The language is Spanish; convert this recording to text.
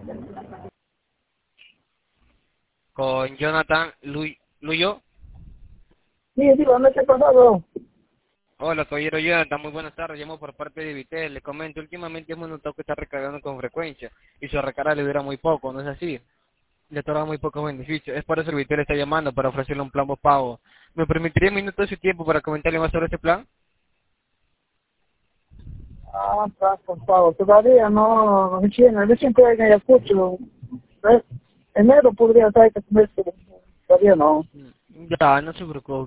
Con Jonathan Luyo. Sí, dígame qué ha pasado. Hola, caballero Jonathan, muy buenas tardes. Llamo por parte de Vitel. Le comento, últimamente hemos notado que está recargando con frecuencia y su recarga le dura muy poco, ¿no es así? Le otorga muy pocos beneficios. Es por eso el Vitel está llamando para ofrecerle un plan pago. ¿Me permitiría un minuto de su tiempo para comentarle más sobre este plan? Ah, está, por favor, todavía no, recién estoy en Ayacucho. ¿Ves? Enero podría estar que mes, pero todavía no. Ya, no se preocupe.